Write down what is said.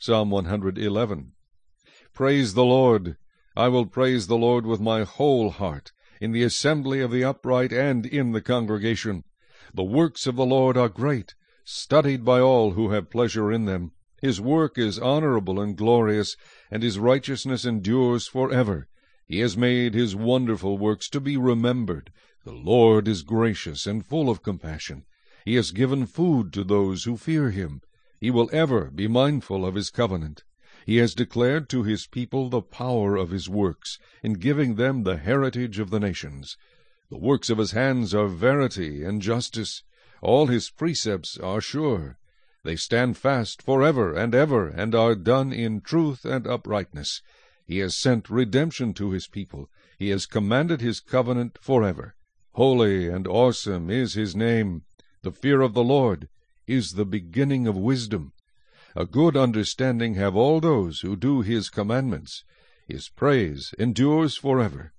Psalm 111. Praise the Lord. I will praise the Lord with my whole heart, in the assembly of the upright and in the congregation. The works of the Lord are great, studied by all who have pleasure in them. His work is honorable and glorious, and his righteousness endures forever. He has made his wonderful works to be remembered. The Lord is gracious and full of compassion. He has given food to those who fear him. He will ever be mindful of his covenant. He has declared to his people the power of his works, in giving them the heritage of the nations. The works of his hands are verity and justice. All his precepts are sure. They stand fast forever and ever, and are done in truth and uprightness. He has sent redemption to his people. He has commanded his covenant forever. Holy and awesome is his name. The fear of the Lord is the beginning of wisdom. A good understanding have all those who do his commandments. His praise endures forever.